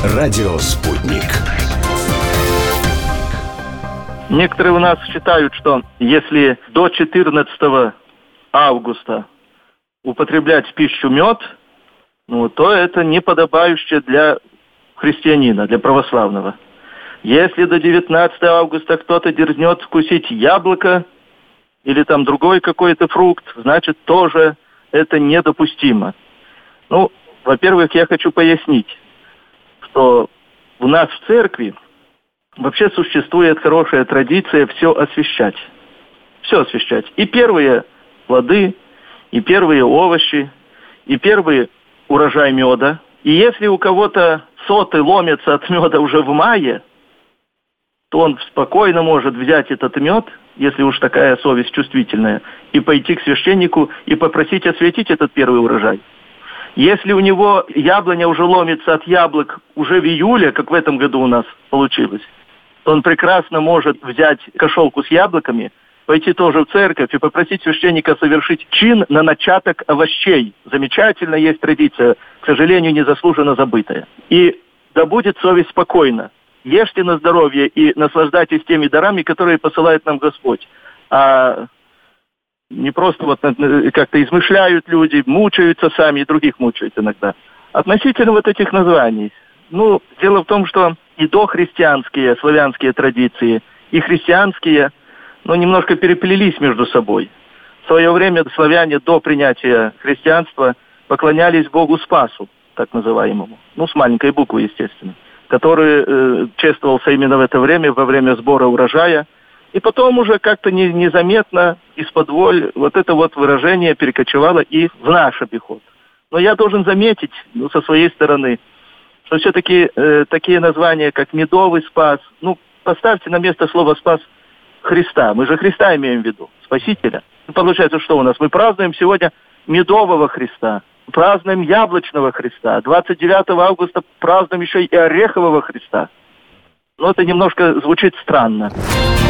Радио «Спутник». Некоторые у нас считают, что если до 14 августа употреблять в пищу мед, то это неподобающе для христианина, для православного. Если до 19 августа кто-то дерзнет вкусить яблоко или там другой какой-то фрукт, значит, тоже это недопустимо. Во-первых, я хочу пояснить, что у нас в церкви вообще существует хорошая традиция все освящать. Все освящать. И первые плоды, и первые овощи, и первый урожай меда. И если у кого-то соты ломятся от меда уже в мае, то он спокойно может взять этот мед, если уж такая совесть чувствительная, и пойти к священнику и попросить осветить этот первый урожай. Если у него яблоня уже ломится от яблок уже в июле, как в этом году у нас получилось, то он прекрасно может взять кошелку с яблоками, пойти тоже в церковь и попросить священника совершить чин на начаток овощей. Замечательно, есть традиция, к сожалению, незаслуженно забытая. И да будет совесть спокойна. Ешьте на здоровье и наслаждайтесь теми дарами, которые посылает нам Господь. А не просто как-то измышляют люди, мучаются сами, и других мучают иногда. Относительно этих названий. Дело в том, что и дохристианские, славянские традиции, и христианские, немножко переплелись между собой. В свое время славяне до принятия христианства поклонялись Богу Спасу, так называемому. С маленькой буквы, естественно. Который чествовался именно в это время, во время сбора урожая. И потом уже как-то незаметно из-под-воль это выражение перекочевало и в наш обиход. Но я должен заметить, со своей стороны, что все-таки такие названия, как медовый спас, поставьте на место слова «спас» Христа. Мы же Христа имеем в виду, Спасителя. Получается, что у нас? Мы празднуем сегодня медового Христа, празднуем яблочного Христа. 29 августа празднуем еще и орехового Христа. Это немножко звучит странно.